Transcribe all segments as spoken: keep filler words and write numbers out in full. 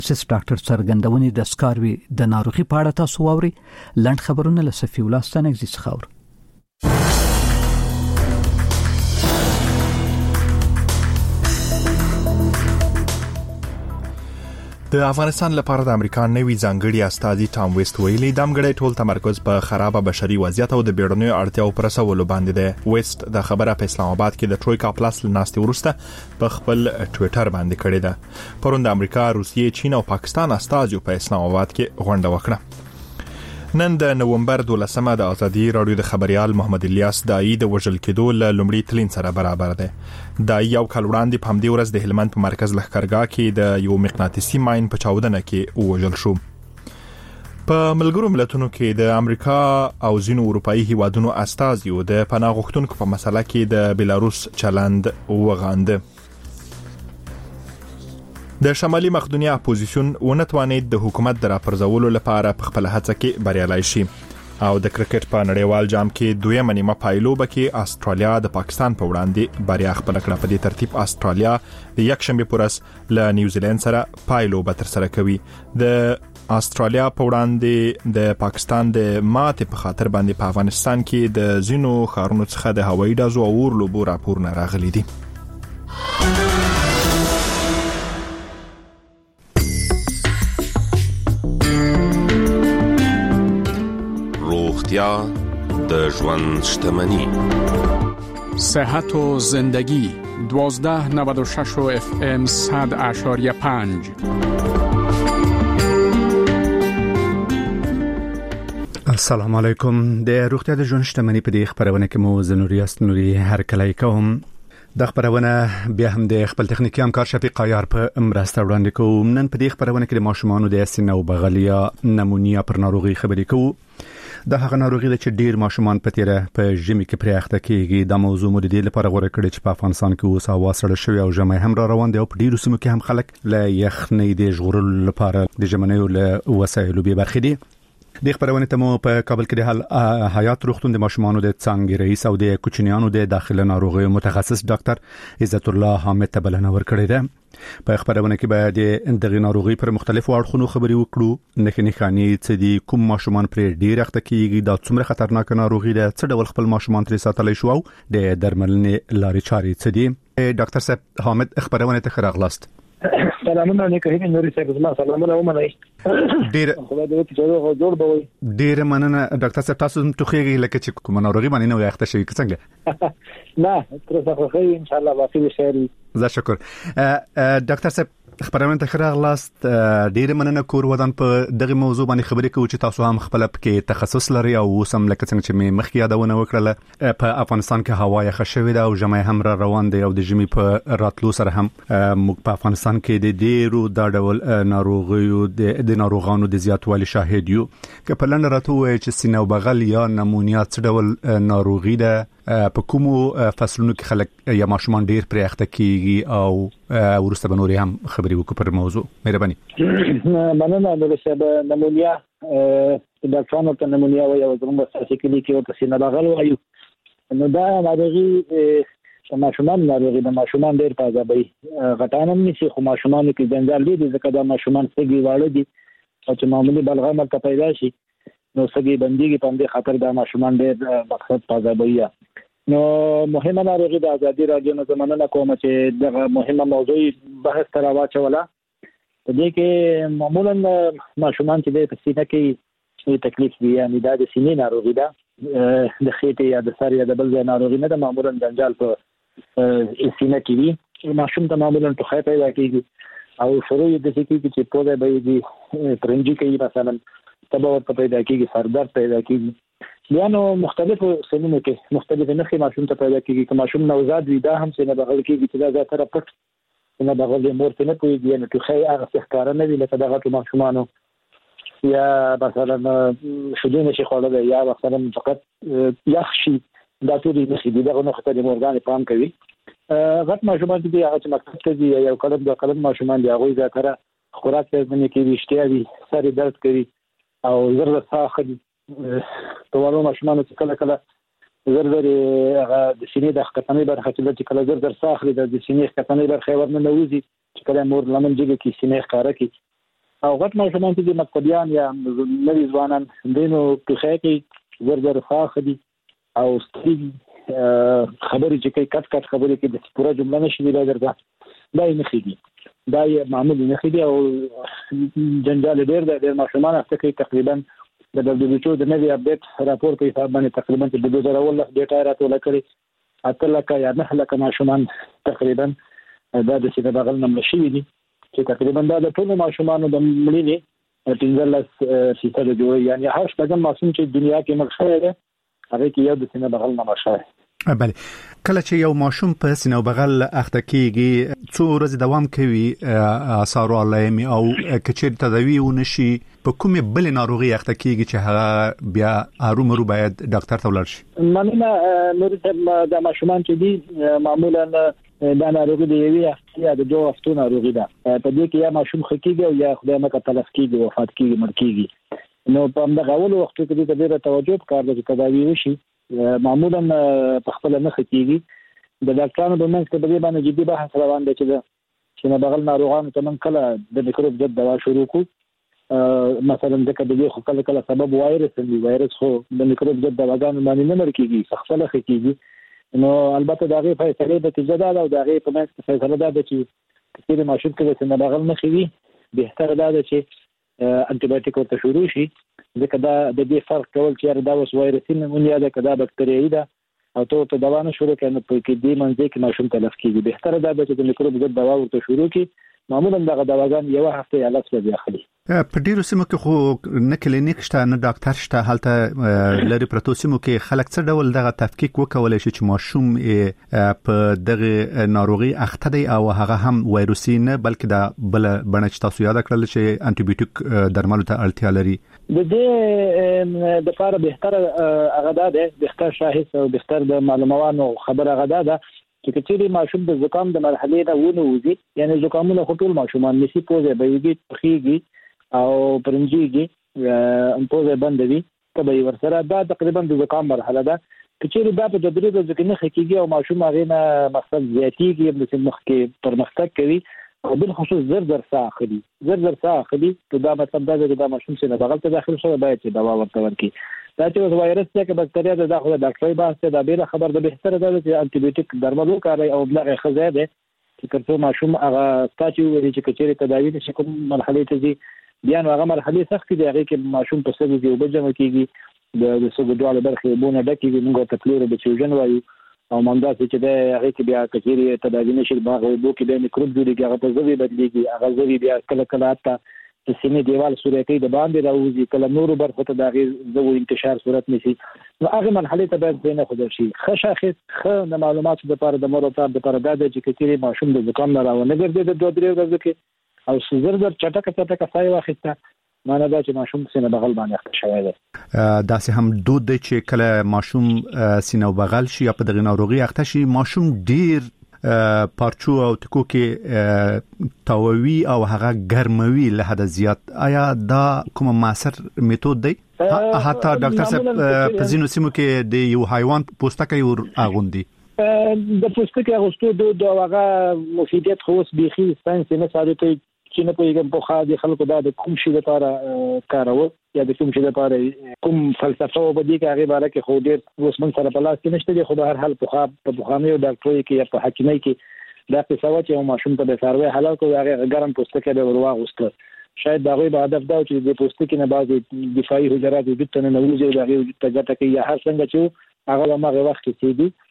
پډیاتریسس ډاکټر څرګندونې د سکاروي د ناروغي په اړه تاسو واوري. لنډ خبرونه له صفي الله ستانګزي څخه اورئ. د افغانستان لپاره د امریکا نوي ځانګړي استازي ټام ویست ویلي د امګړې ټول تمرکز په خرابه بشري وضعیت او د بیړنیو اړتیاو پر رسولو باندې دی. ویست د خبره په اسلام آباد کې د ټرویکا پلاس لناستي ورسته په خپل ټوئیټر باندې کړې ده. پرون د امریکا، روسیې، چین او پاکستان استازي په اسلام آباد کې غونډه وکړه. نن د نومبر دولسمه د ازادي رادیو د خبريال محمد الیاس دای د وژل کېدو له لومړي تلین سره برابر دی. دای یو کال وړاندې په همدې ورځ د هلمند په مرکز لښکرګاه کې د یو مقناطیسي ماین په چاودنه کې وژل شو. په ملګرو ملتونو کې د امریکا او ځینو اروپאי هیوادونو استازیو د پناه غوښتونکو په مسله کې د بیلاروس چلند وغانده. د شمالي مقدونیا اپوزیسیون ونتوانید د حکومت د راپرځولو لپاره په خپل هڅه کې بریالي شي او د کرکټ په نړیوال جام کې دویمه نیمه پایلوبه کې استرالیا د پاکستان په وړاندې بریا خپل کړه. په دې ترتیب استرالیا د یکشنبه پورس له نیوزیلند سره پایلوبه تر سره کوي. د استرالیا په وړاندې د پاکستان د ماتې په خاطر باندې په افغانستان کې د زینو خارونو څخه د هوایي ډزو او اور لوبو راپورونه راغلي دي. د ژوند شتمنی، صحت و زندگی. دوازده نود و شش و اف ام صد اشاریه پنج. السلام علیکم. د روغتیا د ژوند شتمنی په دې خبرونه کې مو زنوري استنوري هر کله کوم. د خبرونه بیا هم د خپل تخنیکی همکار شفیق عیار په مرسته وړاندې کوم. نن په دې خبرونه کې د ماشومانو د سینه او بغلیا نمونیا پر ناروغي خبرې کوو. د هغه ناروغي چې ډیر ماشومان په تیره په ژمي کې پرې اخته کیږي. د موضوع مو د دې لپاره غوړه کړې چې په افغانستان کې اوس هوا سړه شوې او ژمي هم را روان دي او په ډیرو سیمو کې هم خلک له یخنۍ د ژغورلو لپاره د ژمنیو له وسایلو به برخې دي. د خبرونه ته مو په کابل کې د حال حیات روغتون د ماشومانو د څنګه رئیس او د کوچنیانو د داخله ناروغیو متخصص ډاکټر عزت الله حامد ته بلنه ورکړې ده. په خبرونه کې به د دغه ناروغي پر مختلفو اړخونو خبرې وکړو. نه خني چې د کوم ماشومان پر ډیر اخته کیږي، دا څومره خطرناک ناروغي ده، څه ډول خپل ماشومان ترې ساتلی شو او د درملنې لارې چارې څه دي. ډاکټر صاحب حامد خبرونه ته خراغلاست. سلامونه علیکم نوري صاحب. زما سلامونه ومنئ. ډیر خدای دې چې جوړ جوړ بوي. ډیر مننه ډاکټر صاحب. تاسو ته خوږی لکه چې کوم ناروغي باندې نو اخته شوی څنګه؟ نه تر څو خو ان شاء الله باقي شهري. زه شکر. ډاکټر صاحب خبرونه ته خراغلاست. ډیر مننه کور ودان په دغه موضوع باندې خبرې کوو چې تاسو هم خپل پکې تخصص لري او سم لکه څنګه چې مې مخکې یادونه وکړه په افغانستان کې هوا یخ شوې ده او ژمي هم را روان دی او د ژمي په راتلو سره هم موږ په افغانستان کې د ډیرو د ډول ناروغیو د ناروغانو د زیاتوالي شاهد یو. که په لنډ راته وایي چې سینه او بغل یا نمونیا څه ډول ناروغي ده، په کومو فصلونو کې خلک یا ماشومان ډیر پرې اخته کیږي او ورسته بنوري هم خبرې وکړو پر موضوع. مهرباني. مننه. نو چې نمونیا د ډاکټرانو ته نمونیا وایي او زموږ اساسي کلی کې ورته سینه بغل وایي. نو دا ناروغي چې ماشومان ناروغي د ماشومان ډیر پازابي غټانم نشي، خو ماشومان کې جنجال دي ځکه دا ماشومان سګي واړه دي او چې معمولی بلغم ته پیدا شي نو سګي بنديږي په دې خاطر دا ماشومان ډیر مقصد پازابي. نو مهمه ناروغي د ازادي رادیو نه زمونږ کوم چې دغه مهمه موضوع بحث تر واچوله. په دې کې معمولا ماشومان چې د سینې کې تکلیف وي، یعنی دا د سینې ناروغي ده، د خېټې یا د سر یا د بل ځای ناروغي نه ده، معمولا جنجال په سینې کې وي. ماشوم ته معمولا ټوخی پیدا کیږي او شروع یې د څه کې چې پوزه به یې پرنجي کوي، مثلا تبه ورته پیدا کیږي، سر درد پیدا کیږي. بیا نو مختلفو سنونو کې مختلف نښې ماشوم ته پیدا کیږي. که ماشوم نوزاد وي دا هم سینه بغل کیږي چې دا زیاتره پټ سینه بغل یې مور ته نه پوهېږي، یعنې ټوخی هغه څه ښکاره نه وي لکه د غټو ماشومانو، یا مثلا شیدې نشي خوړلی یا مثلا فقط یخ شي. دا ټولې نښې دي، دغه نښو ته د مورګانې پام کوي. غټ ماشومان چې دي هغه چې مکتب ته ځي یا یو کلن دوه کلن ماشومان دي، هغوی زیاتره خوراک ته ژمنې کوي، اشتها وي، سر یې درد کوي او زر زر ساه اخلي. په وړو ماشومانو چې کله کله زر زر هغه د سینې د ښکتنۍ برخه چې کله زر زر ساه اخلي د سینې ښکتنۍ برخه ورننه وځي چې کله مور لمن جګه کې سینې ښکاره کړي او غټ ماشومان چې مکتبیان یا نوي ځوانان دینو په خې کې ورګر فاخ دي او ستري خبرې چې کوي کټ کټ خبرې کې د پوره جمله نشي ویل درته دا نه خېږي دا یې معمولی نه خېږي او جنجال ډېر د ماشومان هفته کې تقریبا د دبليو ایچ او د نوي اپډیټ راپور په حساب باندې تقریبا د دوه زره اوولس ډیټا راټول کړي اته لکه یا نه لکه ماشومان تقریبا دا د سینه بغل نمل شي دي چې تقریبا دا د ټول ماشومان د مړینې پنځلس فیصد جوړ یعنی هر شپږم ماشوم چې دنیا کې مخ شوی دی هغه کې یو د سینه بغل نمل شوی. بله کله چې یو ماشوم په سینه بغل اخته کیږي څو ورځې دوام کوي آثار علایمي او کچیر تداوی ونشي په کومه بل ناروغي اخته کیږي چې هغه بیا ارومرو باید ډاکټر ته ولاړ شي؟ مننه نور د ماشومان چې دي معمولا دا ناروغي دی یوه یا د دوه هفتو ناروغي ده په دې کې یا ماشوم خکېږي او یا خدای مکه تلف کیږي وفات کیږي مړ کیږي نو په همدغه اول وخت کې د ډیره توجه پکار ده چې تداوی وشي معمولا په خپل نه خکېږي د ډاکټرانو د منځ کې د دې باندې جدي بحث روان دی چې چې نه بغل ناروغانو ته من کله د میکروب ضد دوا شروع کو مثلا د کډې خو کله کله سبب وایرس دی وایرس خو د میکروب ضد دواګانو باندې نه مړ کیږي خپل خکېږي نو البته دا غي فیصله د تجدید او دا غي په منځ کې فیصله ده چې کله ماشوم کې د بغل نه خوي به تر دا چې انټي بایوټیک ورته شروع شي ځکه دا د دې فرق کول چې دا وس وایرسي نه یا د کدا بکټریايي ده او ته ته دوا نه شروع کړي په کې دې منځ کې ماشوم تلف کیږي به تر دا چې د میکروب ضد دوا ورته شروع کړي معمولا دغه دواګان یو هفته یا لس ورځې اخلي. په ډیرو سیمو کې خو نه کلینیک شته نه ډاکټر شته هلته لري پروتو سیمو کې خلک څه ډول دغه تفکیک وکولای شي چې ماشوم په دغه ناروغي اخته دی او هغه هم وایروسي نه بلکې دا بل بڼه چې تاسو یاد کړل چې انټي بایوټیک درملو ته اړتیا لري د دې د لپاره بهتر هغه ده بهتر شاهد او بهتر د معلوماتو خبره غدا ده چې کچېری ماشوم د زکام د مرحله نه ونه وځي یعنی زکامونه ټول ماشومان نشي پوزه بيږي تخيږي او پرنجيږي ام پوزه بندوي تبي ورسره دا تقریبا د زکام مرحله ده کچېری دا په تدریج ځکه نه خکېږي او ماشوم هغه نه مقصد زیاتیږي د مخ کې پرمختګ کوي او بل خصوص زر زر ساعه خدي زر زر ساعه خدي دا مطلب دا چې دا ماشوم سره بغل ته داخل شوی باید چې دوا ورته ورکړي دا چې وایرس څخه بکټریا د داخله ډاکټري باسته دا به خبر ده بهتره ده چې انټي بایوټیک درملو کاروي او بلغه خزاده چې کله ماشوم هغه تاسو وایي چې کچېری تداوی نشي کوم مرحله ته دي بیا هغه مرحله سخت دي هغه کې ماشوم په سبب دی وبجمع کیږي د سګډواله برخه بونه ډکې موږ ته پلور د چوجن وایو او مونږ چې دا هغه کې بیا کچېری تداوی نشي باغ وبو کې د میکروب جوړیږي هغه په ځوی بدلیږي هغه ځوی بیا کله کله اته د سینې دیوال صورتي د باندې راوځي کله نور برخه ته دغه زو انتشار صورت نشي نو هغه مرحله ته باید بینه خو شي خشاخص خ د معلوماتو لپاره د مرو ته د لپاره د کچېری ماشوم د زکام نه راونه ګرځي د دوه درې ورځې کې او سوزر در چټک چټک فای واخیسته معنی دا چې ماشوم سینه بغل باندې اخته شوی دی داسې هم دود دی چې کله ماشوم سینه بغل شي یا په دغه ناروغي اخته شي ماشوم ډیر پارچو او ټکو کې تاووي او هغه ګرموي له حد زیات آیا دا کوم مؤثر میتود دی حتی ډاکټر صاحب په ځینو سیمو کې د یو حیوان پوستکی ور اغوندي د پوستکی اغوستو د هغه مفیدیت خو اوس بيخي ساينس نه ثابت چې نه پوهیږم په خاطر خلکو دا د کوم شي لپاره کارول یا د کوم شي لپاره کوم فلسفه وبدي کې هغه باره کې خو ډېر اوس من سره په لاس کې نشته دي خو به هر حال په په بخانه او ډاکټري کې یا په حکیمي کې دا څه سوا چې ماشوم ته به سروي حلال کوي هغه ګرم پوستکی به ورواغوسته شاید دا غوي به هدف دا چې د پوستکی نه بعضي دفاعي حجرات د تنه نه وځي دا غوي ته ګټه کوي یا هر څنګه چې هغه ما وخت کې دي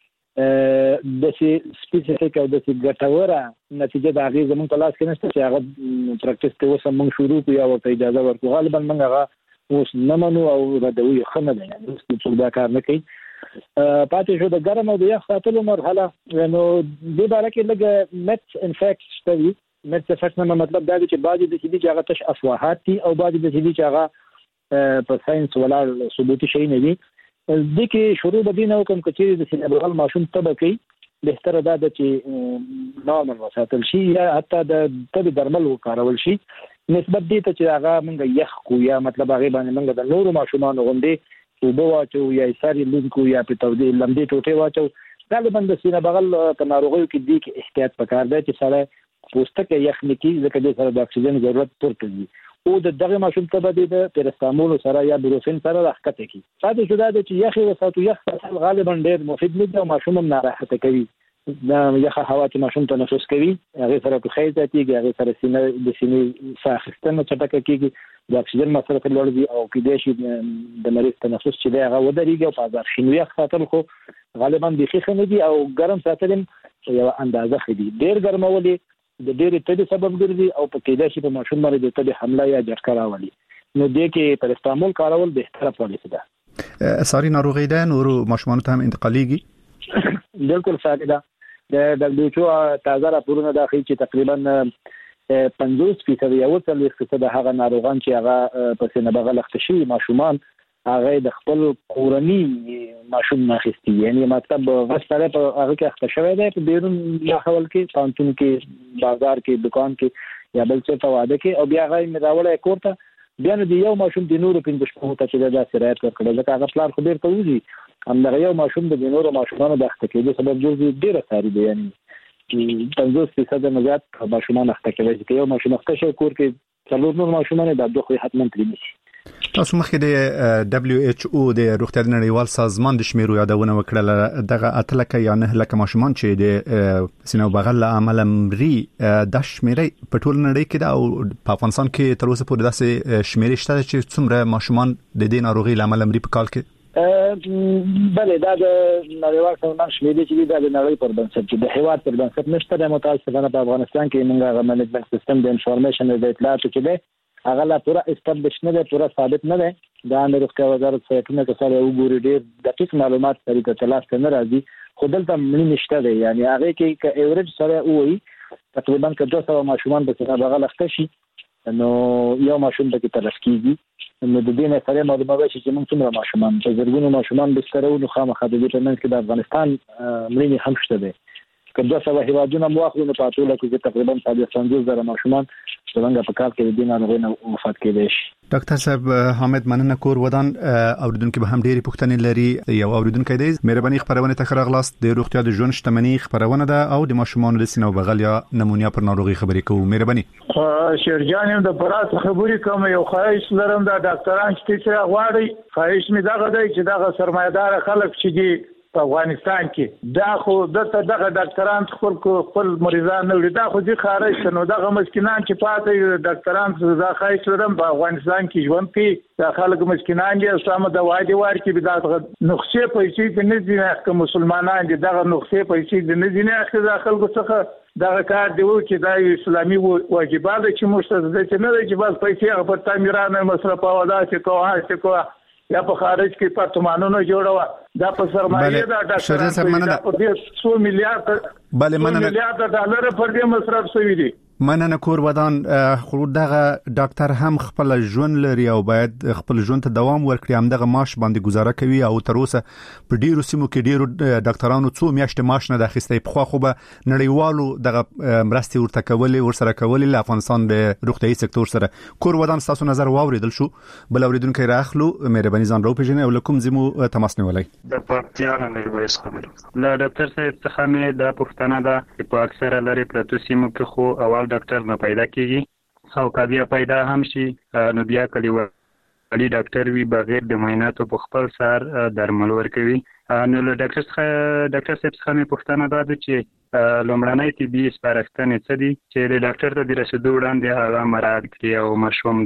د سي سپیسیفیک او د سي ګټوره نتیجه د هغه زمون په لاس کې نشته چې هغه پریکټیس ته وسه موږ شروع کوو او ته اجازه ورکو غالبا موږ هغه اوس نه منو او ردوي خنه ده یعنی څه دا کار نه کوي پاتې شو د ګرم او د یخ ساتلو مرحله نو د باره کې لګ مټ انفیکټ شوی مټ انفیکټ نه مطلب دا دی چې بعضي د دې چې هغه تش افواهات دي او بعضي د دې چې هغه په ساينس ولا ثبوتي شي نه دي ځکه شروع بدینه کوم کچې د سینې بغل ماشوم طبقي بهتره ده چې نورمال وساتل شي یا حتی د طبي درمل وکارول شي نسبت دې ته چې هغه موږ یخ کو یا مطلب هغه باندې موږ د نورو ماشومان غوندې وبو واچو یا ساري لونکو یا په تودې لمدې ټوټه واچو غالبا د سینې بغل په ناروغیو کې دې کې احتیاط پکار دی چې سره پوستکی یخ نکي ځکه د سره د اکسیجن ضرورت پورته وي او د دغه ماشوم ته به د پرستامول سره یا بروفین سره راخته کی ساده شو دا چې یخي وساتو یخ غالبا ډېر مفید نه دی او ماشوم هم ناراحته کوي دا یخه هوا چې ماشوم ته نفس کوي هغه سره په خیزه کېږي هغه سره سینه د سینې ساختنه چټکه کېږي د اکسیجن مصرف لوړ دی او کې د شي د مریض تنفس چې دی هغه ودرېږي او په ځار شنو یخ ساتل خو غالبا د خېخه نه دي او ګرم ساتل یو اندازه خدي ډېر ګرمولې د ډېرې تبي سبب ګرځي او په کې د شي په ماشوم باندې د تبي حمله یا جرقه راولي نو د کې پرستامول کارول بهتره پالیسي ده ساري ناروغي ده نورو ماشومان ته هم انتقاليږي بالکل صحیح ده د دبليو ایچ او تازه راپورونه داخلي چې تقریبا پنځوس فیصد یا اووه فیصد هغه ناروغان چې هغه په سینه بغل اخته شي ماشومان هغه د خپل کورنی ماشوم ناخستی یعنی مطلب غسره په هغه کې اخته شوی دی په بیرون ماحول کې پانتون کې بازار کې دکان کې یا بل څه په واده کې او بیا هغه مراوله کوړه بیا نو دی یو ماشوم د نورو پنځه شپږ ته چې دا سرایت کړل ځکه هغه پلان خو ډیر ته وځي هم دا یو ماشوم د نورو ماشومانو د اخته کېدو سبب ګرځي ډیر ساري دی یعنی پنځوس فیصد نه زیات ماشومان اخته کوي چې یو ماشوم اخته شي کور کې څلور نور ماشومان د دوه حتما ترې نشي تاسو مخکې د دبليو ایچ او د روغتیا نړیوال سازمان د شمیرو یادونه وکړه دغه اتلکه یا نه لکه ماشومان چې د سینو بغل عمل مري د شمیرې په ټول نړۍ کې دا او په افغانستان کې تر اوسه پورې داسې شمیرې شته چې څومره ماشومان د دې ناروغي عمل مري په کال کې بله دا د نړیوال سازمان شمیرې چې د نړۍ پر بنسټ چې د هیواد پر بنسټ نشته د متاسفانه په افغانستان کې موږ غو منیجمنت سیستم د انفارمیشن د اطلاعاتو کې ده هغه لا پورا استابلیش نه ده پورا ثابت نه ده دا د روغتیا وزارت سایټونو کې سره وګوري ډېر دقیق معلومات سره ته تلاش نه راځي خو دلته مړي نشته ده یعنی هغه کې ک ایوریج سره وایي تقریبا ک دوه سوه ماشومان به څنګه بغل اخته شي نو یو ماشوم به کې تلف کیږي نو د دې نه سره معلومات شي چې موږ څومره ماشومان په زرګونو ماشومان بسترو نو خامخا د دې په منځ کې د افغانستان مړي هم شته ده که دوه سوه هیوادونه مواخلو نو په ټوله کې تقریبا پنځوس زره ماشومان څنګه په کال کې د دین ناروغۍ نه وفات کېدل شي ډاکټر صاحب حامد مننه کور ودان اوریدونکو به هم ډېری پوښتنې لري یو اوریدونکو دی مهرباني خبرونه ته خراغلاست د روغتیا د ژوند شتمنۍ خبرونه ده او د ماشومان د سینو بغل یا نمونیا پر ناروغي خبرې کوو مهرباني شیرجان د پرات خبرې کوم یو خواهش لرم د ډاکټران چې غواړي خواهش می دغه دی چې دغه سرمایدار خلک چې دي په افغانستان کې دا خو دغه دغه ډاکټران خپل خپل مریضان نه لري دا خو دي خارج نو دغه مسکینان چې پاتې ډاکټران دا خایس لرم په افغانستان کې ژوند کوي دا خلک مسکینان دي سم د وادي ور کې به دا نقشې پیسې په نه دي که مسلمانان دي دغه نقشې پیسې د نه دي نه اخلي داخل کو څخه دا کار دی چې دا اسلامي واجبات چې مشترک دي چې نه دي چې بس پیسې په تعمیرانه مصرف او دا چې کوه چې کوه یا په خارج کې پارتمانونو جوړوا دا په سرمایه دا ډاکټران په دې څو میلیارډ بله مننه میلیارډ ډالر پر دې مصرف شوی دي مننه کور ودان خو دغه ډاکټر هم خپل ژوند لري او باید خپل ژوند ته دوام ورکړي هم دغه معاش باندې گزاره کوي او تر اوسه په ډیرو سیمو کې ډیرو ډاکټرانو څو میاشتې معاش نه داخستې په خو به نړیوالو دغه مرستي ورته کولې ورسره کولې له افغانستان د روغتيایي سکتور سره کور ودان تاسو نظر واوریدل شو بل اوریدونکو راخلو مهرباني ځان راو پیژنې او لکم زمو تماس نیولای د پارتیان نه وایي خبرو لا ډاکټر صاحب څخه مې د پښتنه ده په اکثره لري پروتو سیمو کې خو اول ډاکټر نه پیدا کیږي او کبیا پیدا هم شي نو بیا کلی وړي ډاکټر وی بغیر د معایناتو په خپل سر درمل ورکوي نو له ډاکټر څخه ډاکټر صاحب څخه مې پوښتنه ده چې لومړنۍ طبي سپارښتنې څه دي چې د ډاکټر ته د رسیدو وړاندې هغه مراعات کړي او ماشوم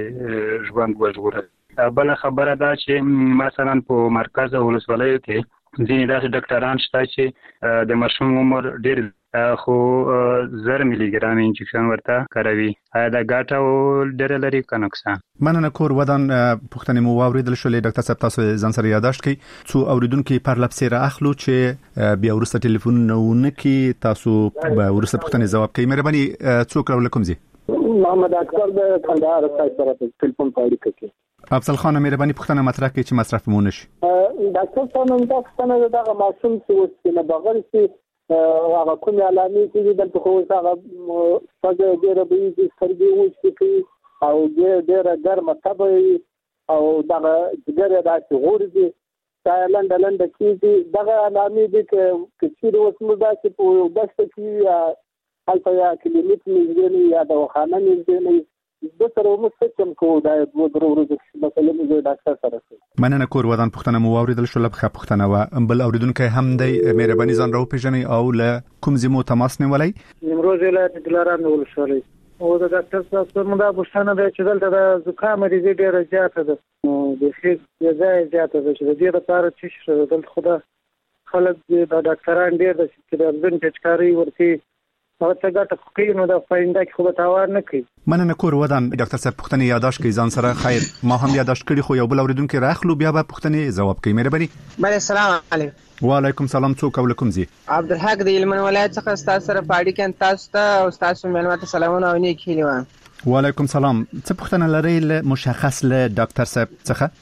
د ژوند وژغوري بل خبره ده چې مثلا په مرکز او ولسوالیو کې ځینې داسې ډاکټران شته چې د ماشوم عمر ډېر خو زر ملي ګرام انجکشن ورته کاروي دا ګټه او ډېر لري که نقصان مننه کور ودان پوښتنې مو واوریدل شولې ډاکټر صاحب تاسو ځان سره یاداشت کړئ څو اوریدونکو پر لپسې را اخلو چې بیا ورسته ټلیفون نه ونکي تاسو به ورسته پوښتنې جواب کوي مهرباني څوک راولکم زی محمد اکبر د کندهار سره ټلیفون پاړی کوي افضل خان مهرباني پوښتنه مطرح کړئ چې مصرف مو نشي ډاکټر صاحب نن دا څنګه دغه ماشوم چې وسینه بغل چې هغه کوم علامې چې دلته خو هغه څنګه ډېر به چې سترګې وشي او ډېر ګرمه طبعي او دغه جګر داسې غورځي دا لنډ لنډ کېږي دغه علامې دي چې چې اوس موږ داسې په بسته کې هلته یا کلینیک نږدې نه یا دواخانه نږدې نه د سره مو څه کوم دا دوه درو ورځې مثلا موږ ډاکټر سره کوي. مننه کور ودان پښتنه مو اوریدل شو لبخه پښتنه و بل اوریدونکو هم دی مهرباني ځان راو پیژني او له کوم زمو تماس نیولای. نیمروز ولایت دلارام ولسوالۍ او د ډاکټر صاحب موږ د پښتنه د چې دلته د زکام لري ډیره زیاته ده د خې ځای زیاته ده چې د دې لپاره چې دلته خدا خلک د ډاکټران ډیر د چې د ځن پچکاری ورته هغه څنګه ګټه کوي نو د فاینده کې خو به تاوان نه کوي. مننه کور ودان ډاکټر صاحب پښتنه یاداش کوي ځان سره خیر ما هم یاداش کړی خو یو بل اوریدونکو راخلو بیا به پښتنه جواب کوي. مهرباني. بله السلام علیکم. وعلیکم السلام. څوک ولیکم زی عبدالحق د هلمند ولایت څخه تاسو سره پاړی کې تاسو ته او تاسو ملمت سلامونه او نیک هیله. وعلیکم السلام. څه پښتنه لري له مشخص له ډاکټر صاحب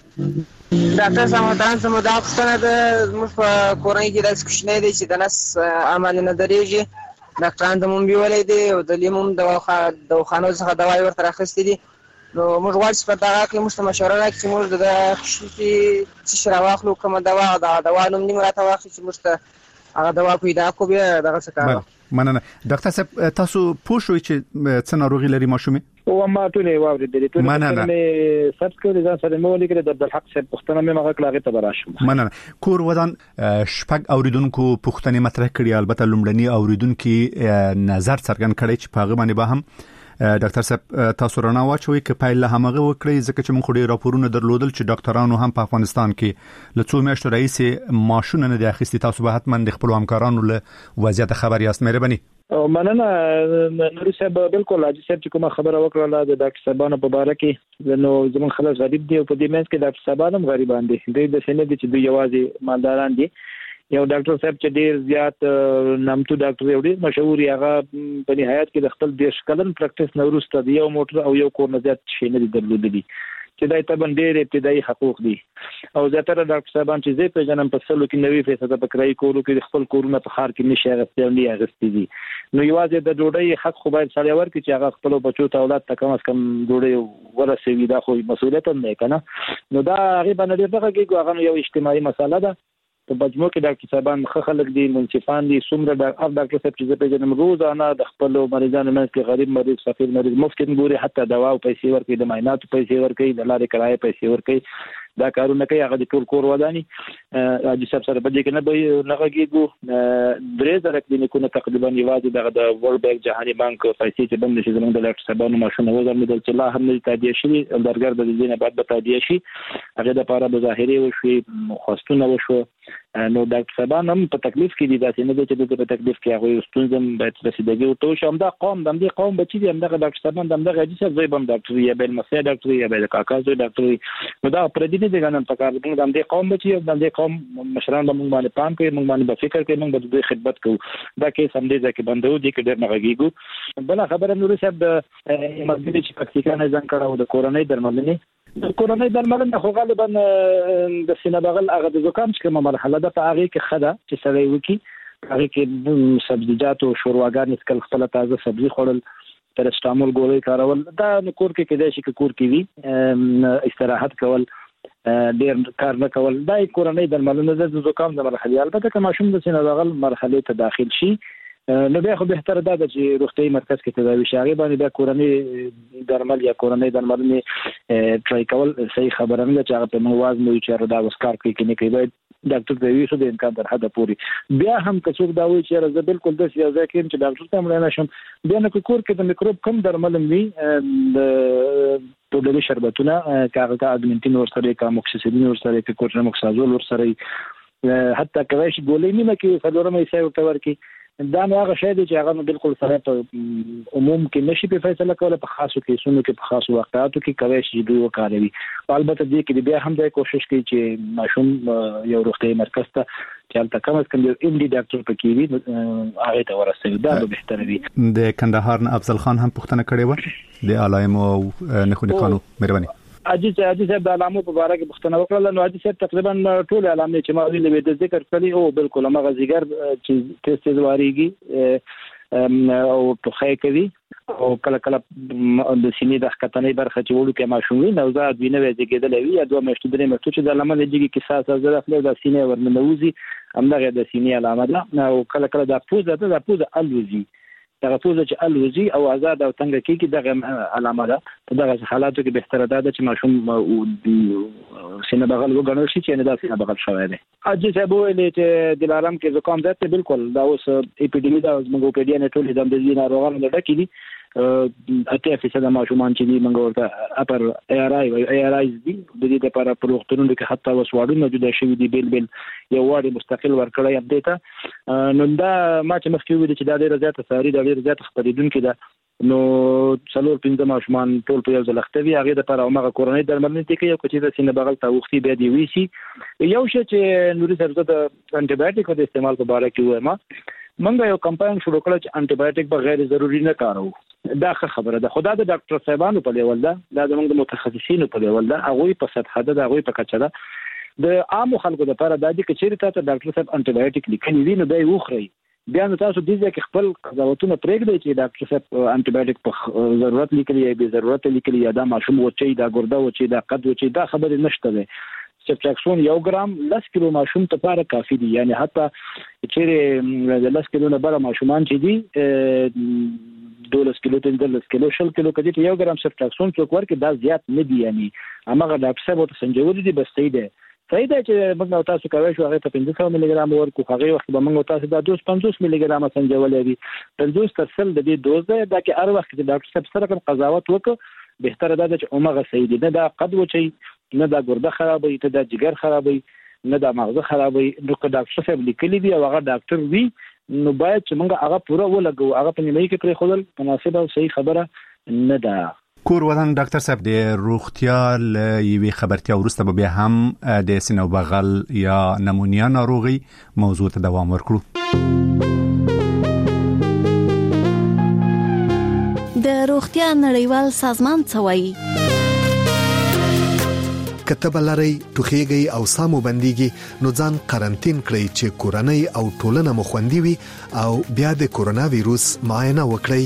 څخه؟ ډاکټر صاحب محترم زموږ د پښتنه د موږ په کورنۍ کې د کوشنۍ دي چې د نس عمل نه درېږي. ډاکټران د مونږ بیولې دي او د لیموم د دواخانو څخه دوايي ورته راخستې دي. نو موږ غواړو چې په دغه کې موږ ته مشوره راکړي چې موږ د خشتي څه راواخلو کومه دوا د دوا نوم نیمه راته واخلي چې موږ ته هغه دوا پیدا کو بیا دغه څه کار. مننه ډاکټر صاحب تاسو پوه شئ چې څه ناروغي لري ماشومه او ما ټولې واورېدلې ټولې مننه سبس کړې ځان سره مو لیکل د عبدالحق صاحب پښتنه مې مغه کلاغه ته براشم. مننه کور ودان شپږ اوریدونکو پښتنه مطرح کړي البته لومړني اوریدونکو نظر څرګند کړي چې پاغه باندې به هم ډاکټر صاحب تاسو رڼا واچوي چې پایله همغه وکړي ځکه چې موږ ډېر راپورونه درلودل چې ډاکټرانو هم په افغانستان کې له څو میاشتو رئیس ماشونه نه د اخیستي. تاسو به حتما د خپل همکارانو له وضعیت خبر یاست. مهرباني. مننه نوري صاحب بالکل حاجی صاحب چې کومه خبره وکړه د ډاکټر صاحبانو په اړه کې نو زمون خلاص غریب دي او په دې منځ کې ډاکټر صاحبانو غریبان دي د سینې دي چې دوی یوازې مالداران دي. یو ډاکټر صاحب چې ډیر زیات نامتو ډاکټر یو ډیر مشهور هغه په نهایت کې د خپل دیش کلن پریکټیس نورسته دی یو موټر او یو کور نه زیات شي نه درلودلی چې دای ته باندې ابتدایي حقوق دي او زیاتره ډاکټر صاحبان چې زه په جنم په سلو کې نوي فیصد په کرای کولو کې خپل کورونه په خار کې نشي غوښتل نه غوښتي دي. نو یوازې د ډوډۍ حق خو باید سړی ورکړي چې هغه خپل بچو ته اولاد ته کم از کم ډوډۍ ورسوي. دا خو مسؤلیت نه کنه. نو دا هغه باندې دغه کې هغه یو اجتماعي مسله ده. په مجموع کې ډاکټر صاحبان مخه خلک دي منصفان دي څومره ډاکټر ډاکټر صاحب چې په جنم روزانه د خپل مریضانو منځ کې غریب مریض فقیر مریض مفت ګوري حتی دوا او پیسې ورکړي د معایناتو پیسې ورکړي د لارې کرایه پیسې ورکړي. دا کارونه کوي هغه د ټول کور وداني حاجی صاحب سره په دې کې نه به نغږیږو. درې زره کلینیکونه تقریبا یوازې دغه د ورلد بانک جهاني بانک پیسې چې بند شي زموږ د ډاکټر صاحبانو ماشونه وزر مدل چې لا هم نه تادیه شي درګر د دې نه بعد به تادیه شي هغه د لپاره د ظاهري وشي خواستونه وشو. نو ډاکټر صاحبان هم په تکلیف کې دي داسې نه دي چې په تکلیف کې هغه ستونزم باید رسیدګي او تو شم دا قوم د دې قوم بچي دي همدغه ډاکټر صاحبان دغه حاجی صاحب زوی بم ډاکټر یا بل مسیا ډاکټر یا بل کاکا زوی ډاکټر. نو دا پر دې دي ګانم پکار دي د دې قوم بچي د دې قوم مشران به موږ باندې پام کوي موږ باندې فکر کوي موږ به د خدمت کوو. دا کې سم دي ځکه بندو دي کې ډېر نغږیږو. بل خبره نور صاحب د مسجد چې پکتیکا نه ځان کړه د کورونی درملنې د کورونی درملنه خو غالبا د سینه بغل هغه د زکام چې کومه مرحله ده په هغه کې خده چې سړی وکي هغه کې سبزیجات او شورواګان اسکل خپل تازه سبزي خوړل پرستامول ګولې کارول دا کور کې کېدای شي کور کې وي استراحت کول ډیر کار نه کول دا کورونی درملنه د زکام د مرحله البته که ماشوم د سینه بغل مرحله ته داخل شي نو بیا خو بهتره ده چې روغتي مرکز کې تداوي شي هغه باندې د کورونی درمل یا کورونی درملنه ټرای کول صحیح خبره نه چې هغه په موازن مو چې دا وسکار کوي کې نه کوي ډاکټر ته ویسو د امکان در حد پورې بیا هم که څوک دا وایي چې زه بالکل د سیاسي کې چې ډاکټر ته مړ نه شم بیا نو کور کې د میکروب کم درمل وي د ټولې شربتونه کاغه کا اګمنټین ورسره کا موکسیسیلین ورسره کې کورټیموکسازول ورسره حتی کوي چې ګولې نیمه کې فلورم یې سای ورته ورکی دا نو هغه شی دی چې هغه بالکل سره په عموم کې نشي په فیصله کوله په خاصو کیسونو کې په خاصو واقعاتو کې کوي چې دوی وکړي. البته دې کې بیا هم د کوشش کوي چې ماشوم یو روغتي مرکز ته چې تل کم از کم یو ام ډي ډاکټر پکې وي هغه ته ورسېږي دا به بهتره وي. د کندهار نه افضل خان هم پوښتنه کړې و د علائم او نخونی خانو مهرباني حاجی حاجی صاحب د علامو په اړه کې پوښتنه وکړه نو حاجی صاحب تقریبا ټول علامې چې ما ویلې د ذکر کړي او بالکل هغه زیګر چې تیز واریږي او ټوخی کوي او کله کله د سینې د ښکتنې برخه چې وړو کې ماشوم وي نو زاد وینه وځي کېدل وي یا دوه میاشتې درې میاشتې چې د علامه لږی کې ساس زړه خپل د سینې ورننوزي همدغه د سینې علامه ده او کله کله د پوزه ده د پوزه الوزي دغه پوزه چې الوزي او آزاد او تنګ کیږي دغه علامه ده. په دغه حالاتو کې بهتره ده چې ماشوم سینه بغل وګڼل شي چې نه دا سینه بغل شوی دی. اجي صاحب ویلي چې دلارم کې زکام ده ته بالکل دا اوس اپیډیمی دا موږ په دې نه ټول د دې ناروغانو د ډکې دي. اته فیصد ماشومان چې دی موږ ورته اپر ای آر آی ای آر آی دي د دې لپاره په وختونو کې حتی وسوړونه جوړ شوی دي بیل بیل یو وړي مستقل ورکړی اپډیټ. نو دا ما چې مخکې ویل چې دا ډیره زیاته ساري دا ډیره زیاته خبرېدونکې ده. نو څلور پنځه ماشومان ټول په یو ځل اختوي هغه د لپاره عمره کورونی درملنه کوي او کچې د سینه بغل ته وختي به دی ویسي. یو شی چې نوري سره د انټي بایوټیک د استعمال په اړه کې وایم منګه یو کمپاین شروع کړ چې انټي بایوټیک به غیر ضروري نه کارو. دا خبره ده. خدای د ډاکټر صاحبانو په لیول ده دا زموږ د متخصصینو په لیول ده هغه په سطح ده هغه په کچه ده. د عام خلکو لپاره د دې کچېری ته ډاکټر صاحب انټي بایوټیک لیکلي وي نو به یې وخوري. بیا نو تاسو دې ځکه خپل قضاوتونه پرېږدئ چې ډاکټر صاحب انټي بایوټیک په ضرورت لیکلي یا به ضرورت لیکلي یا دا ماشوم وچی دا ګرده وچی دا قد وچی دا خبره نشته ده. سپټاکسون یو ګرام لس کیلو ماشوم ته لپاره کافي دي. یعنی حتی چې د لس کیلو نه بره ماشومان چې دي دولس کیلو ته دولس کیلو شل کیلو کدي یو ګرام سپټاکسون څوک ورکړي دا زیات نه دي. یعنی هغه ډاکټر صاحب ته سنجولي دي بس صحیح ده. صحیح ده چې موږ تاسو کوي شو هغه ته پنځه سوه ملي ګرام ورکو هغه وخت به موږ تاسو دا دوه سوه پنځوس ملي ګرام سنجولې دي. پنځوس تر سل د دې دوز ده دا کې هر وخت د ډاکټر صاحب سره قضاوت وکړو بهتره ده چې عمره صحیح دي. نه دا قد وچی نه دا ګرده خرابوي ته دا جګر خرابوي نه دا مغز خرابوي. نو که ډاکټر صاحب لیکلي وي او هغه ډاکټر وي نو باید چې موږ هغه پوره ولګو. هغه په نیمه کې پرې خودل مناسبه او صحیح خبره نه ده. کور ودان ډاکټر صاحب د روغتیا یوې خبرتیا ورسته به بیا هم د سینه بغل یا نمونیا ناروغي موضوع ته دوام ورکړو. د روغتیا نړیوال سازمان څه وایي؟ کتب لري توخیږي او سامو بنديږي نو ځان قرنټین کړئ چې کورنۍ او ټولنه مو خوندي وي او بیا د کورونا وایروس معاینه وکړئ.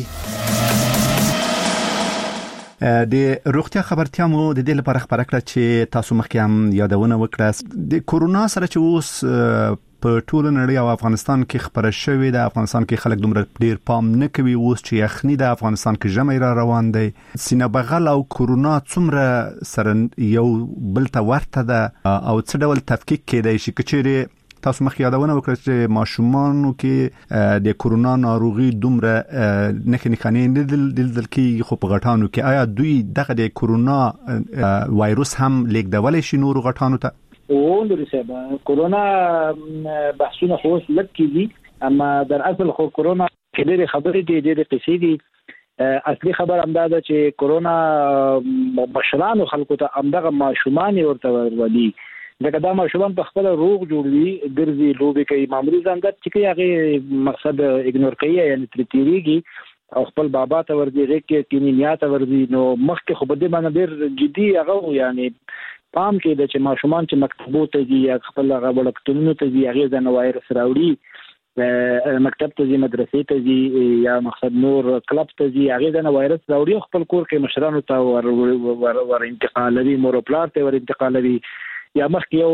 د روغتیا خبرتیا مو د دې لپاره خبره کړه چې تاسو مخکې هم یادونه وکړه د کورونا سره چې اوس په ټول نړۍ او افغانستان کې خبره شوې ده. افغانستان کې خلک دومره ډیر پام نه کوي اوس چې یخني د افغانستان کې ژمی را روان دی. سینه بغل او کورونا څومره سره یو بل ته ورته ده او څه ډول تفکیک کېدای شي کچېره تاسو مخکې یادونه وکړه چې ماشومانو کې د کورونا ناروغي دومره نښې نښانې نه لیدل کېږي خو په غټانو کې آیا دوی دغه د کورونا وایروس هم لیږدولی شي نورو غټانو ته؟ او نوري صاحب کورونا بحثونه خو اوس لږ کېږي اما در اصل خو کورونا کې ډېرې خبرې دي ډېرې قصې دي. اصلي خبر همدا ده چې کورونا مشرانو خلکو ته همدغه ماشومان ورته ورولي. لکه دا ماشومان په خپل روغ جوړوي ګرځي لوبي کوي معمولی ځانګړت چې کوي هغه مقصد اګنور کوي یعنی تریریږي او خپل بابا ته ورځي کې کینیا ته ورځي. نو مخکې خو بده باندې ډېر جدي هغه یعنی پام کې د چې ماشومان چې مکتبو ته ځي یا خپل هغه وړکتونونو ته ځي هغه ځنه وایرس راوړي مکتب ته ځي مدرسې ته ځي یا مقصد نور کلب ته ځي هغه ځنه وایرس راوړي خپل کور کې مشرانو ته ور ور انتقالوي مور پلار ته ور انتقالوي یا مخکې یو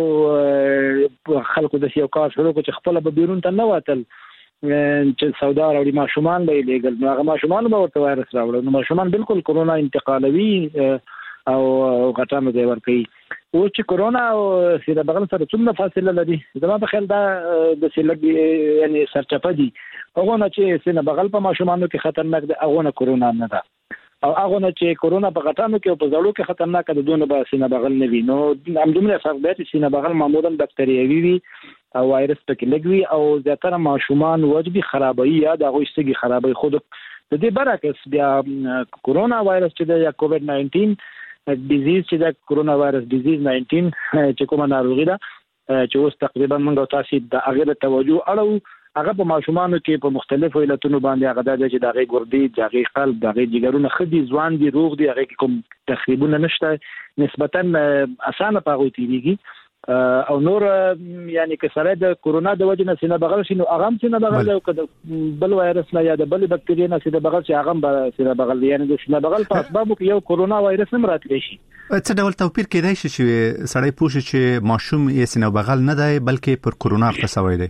خلکو د یو کار شروع کو چې خپل به بیرون ته نه واتل چې سودا راوړي ماشومان به لګل نو هغه ماشومان به ورته وایرس راوړي. نو ماشومان بالکل کورونا انتقالوي او غټانو دی ورکي. او چې کورونا او سیده بغل سره څومره فاصله لري زما په خیال دا د سیلګ یعنی سرچپه دي. هغه نه چې سینه بغل په ماشومانو کې خطرناک ده هغه نه کورونا نه ده او هغه نه چې کورونا په غټانو کې او په زړو کې خطرناک ده دونه به سینه بغل نه وي. نو همدومره فرق دی چې سینه بغل معمولا بکتریاوي وي او وایرس پکې لګوي او زیاتره ماشومان وجبي خرابوي یا د هغه شتګي خرابوي. خود د دې برعکس بیا کورونا وایرس چې د یا کووډ ناینټین ډیزیز چې د کورونا وایرس ډیزیز ناینټین چې کومه ناروغي ده چې اوس تقریبا موږ تاسو د هغه توجه اړو هغه په ماشومانو کې په مختلفو علتونو باندې هغه د چې دغه ګردې دغه قلب دغه جګرونه خدي ځوان دي روغ دي هغه کوم تخریبونه نشته نسبتا اسانه پاغوي تیریږي او نور یعنی که سره د کورونا د وجه نه سینه بغل شي نو هغه سینه بغل او بل وایرس نه یا د بل بکټریا نه سینه بغل شي هغه سینه بغل یعنی د سینه بغل په اسبابو کې یو کورونا وایرس هم راتلی شي. څه ډول توپیر کېدای شي چې سړی پوښي چې ماشوم یې سینه بغل نه دی بلکې پر کورونا خصوي دی؟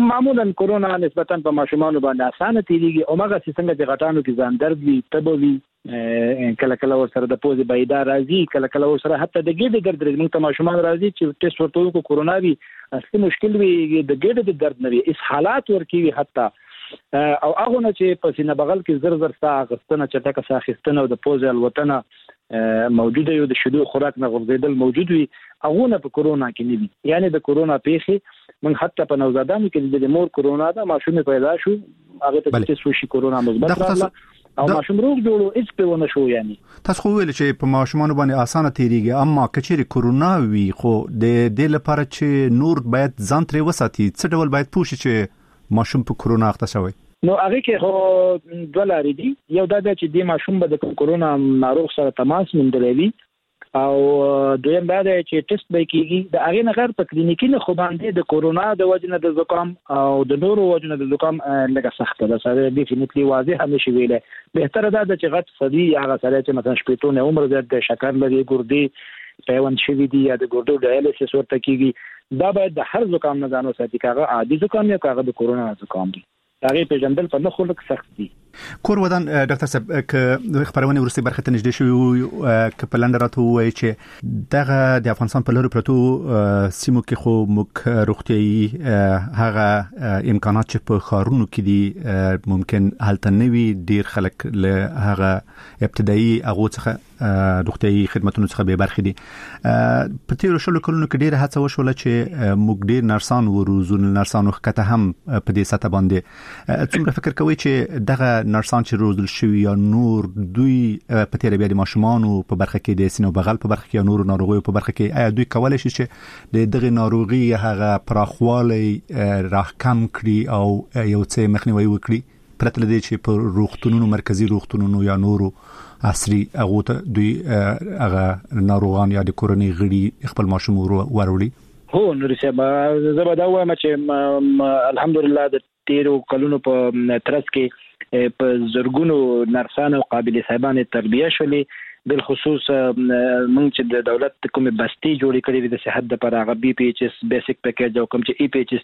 معمولا کرونا نسبتا په ماشومان باندې اسانه تیریږي او هغه څنګه چې غټانو کې ځان درد وي تبوي کله کله ورسره د پوزې بایدا راځي کله کله ورسره حتی د ګېډې درد راځي موږ ته ماشومان راځي چې ټیسټ ورته وکړو کرونا وي اصلي مشکل وي د ګېډې د درد نه وي اس حالات ورکوي حتی او هغه نه چې په سینه بغل کې زر زر ساه غستنه چټکه ساه خستنه او د پوزې الوتنه موجوده یو د شیدو خوراک نه غورځیدل موجود وي هغه نه په کرونا کې نه دي یعنی د کرونا پیښې من حتی په نوزادانو کې د مور کرونا دا ماشوم پیدا شو هغه ته چې شو کرونا مثبت راغله او ماشوم روغ جوړو هیڅ په ونه شو یعنی تاسو خو ویل چې په ماشومان باندې اسانه تیریږي اما کچېری کرونا وی خو د دې لپاره چې نور باید ځان ترې وساتي څه ډول باید پوښي چې ماشوم په کرونا اخته شوی نو هغه کې خو دوه لارې دي یو دا چې د ماشوم به د کرونا ناروغ سره تماس موندلوي او دویم دا چې ټیسټ به کیږي د هغه نه غیر په کلینیکي نه خو باندې د کرونا د وجنه د زکام او د نورو وجنه د زکام لږه سخته ده سره ډیفینیټلی واضح هم شي ویلې به تر دا چې غټ صدی هغه سره چې مثلا شپېتونه عمر زیات د شکر لري ګردې پیوند شوی دی یا د ګردو ډایلیسیس ورته کیږي دا باید د هر زکام نه ځانو ساتي کاغه عادي زکام یا کاغه د کرونا زکام دی هغه په جندل په نه خلک سخت دي کور ودان ډاکټر صاحب ک خبرونه ورسته برخه ته نږدې شو ک په لنډ راته وایي چې دغه د افغانستان په لوري پروتو سیمو کې خو مخ روغتيي هغه امکانات چې په خارونو کې دي ممکن حالت نوي ډیر خلک له هغه ابتدایي هغه څخه روغتيي خدماتونو څخه به برخه دي په تیر شلو کلونو کې ډیر هڅه وشول چې موږ ډیر نرسان وروزون نرسانو کته هم په دې ساته باندې څومره فکر کوي چې دغه نرسان چې روزل شوی یا نور دوی په تیر بیا د ماشومانو په برخه کې د سینو بغل په برخه کې یا نور ناروغیو په برخه کې آیا دوی کولای شي چې د دغه ناروغي هغه پراخوالی راکم کړي او یو څه مخنیوي وکړي پرته لدې چې په روغتونونو مرکزی روغتونونو یا نورو عصري هغه ته دوی هغه ناروغان یا د کورنۍ غړي خپل ماشوم وروړي هو نور څه زه به دا وایم چې الحمدلله د تیرو کلونو په ترڅ کې په زرګونو نرسانو او قابل صاحبان تربیه شولې بل خصوص موږ چې د دولت کومه بستي جوړې کړې د صحت د پراغه بي پی ایچ اس بیسیک پیکیج او کوم چې ای پی ایچ اس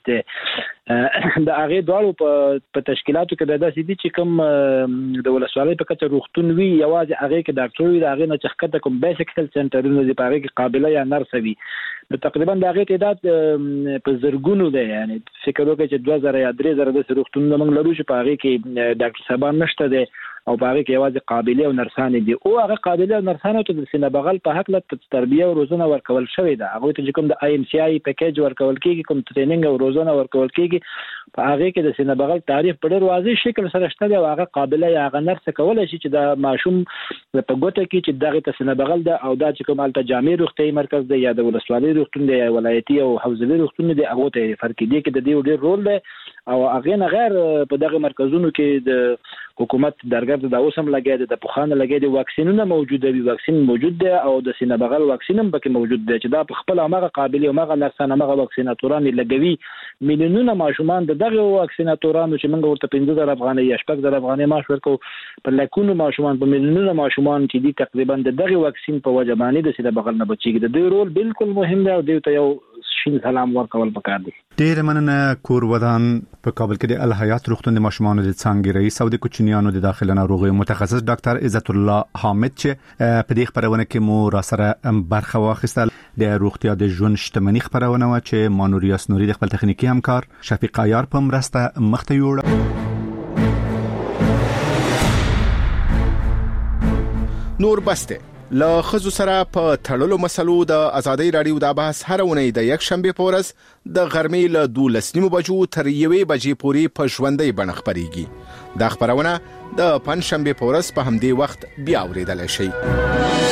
ته د هغه دوړو په تشکیلاتو کې د داسې دي چې کوم د ولسوالۍ په کچه روغتون وی یوازې هغه کې ډاکټر وي هغه نه چې کوم بیسیک هیلث سنټرونه دي په هغه کې قابلیت یا نرس وي نو تقریبا د هغه تعداد په زرګونو دی یعنی فکر وکړئ چې دوه زره یا درې زره د روغتونونو موږ لرو چې په هغه کې ډاکټر صاحبان نشته دي او په هغه کې یوازې قابلیت او نرسان دي او هغه قابلیت او نرسانو ته د سینه بغل په حق له تربیه او روزنه ورکول شوی ده هغه ته کوم د آی ایم سی آی پیکیج ورکول کیږي کوم ټریننګ او روزنه ورکول کیږي په هغه کې د سینه بغل تعریف په ډېر واضح شکل سره شته دی او هغه قابلیت هغه نرس کولای شي چې د ماشوم په ګوته کې چې دغه ته سینه بغل ده او دا چې کوم الته جامع روغتي مرکز دی یا د ولسوالۍ روغتون دی یا ولایتي او حوزوي روغتون دی هغه ته فرق دی کې د دې ډېر رول دی او هغه نه غیر په دغه مرکزونو کې د حکومت درګرد د اوسم لګید د پوخانه لګید واکسینونه موجوده وي واکسین موجود دی او د سینه بغل واکسین هم پکې موجود دی چې دا په خپل هغه قابلیت او هغه نرسانه هغه واکسیناتوران لګوي میلیونونه ماشومان د دغه واکسیناتورانو چې موږ ورته پنځه زره افغانۍ یا شپږ زره افغانۍ معاش ورکو په لکونو ماشومان په میلیونونه ماشومان چې دي تقریبا د دغه واکسین په وجه باندې د سینه بغل نه بچیږي د دوی رول بالکل مهم دی او دوی ته یو شین سلام ورکول پکار دي ډیر مننه کور ودان په کابل کې د الحیات روغتون د ماشومان د څنګه رئیس او د کوچنیانو د داخله ناروغي متخصص ډاکټر عزت الله حامد چې په دې خبرونه کې مو را سره برخه واخیستل د روغتیا د ژوند شتمنۍ خبرونه و چې مانوریاس نوري د خپل تخنیکی همکار شفیق عیار په مرسته مخته یوړ نور بسته لا خزو سره په تړلو مسلو د ازادي رادیو د بحث هرونه د یک شنبه پورز د غرمې له دولس نیمو بجو تر یوې بجې پورې په ژوندۍ بڼه خبريږي د خبرونه د پنځشنبه پورز په همدې وخت بیا اوریدل شي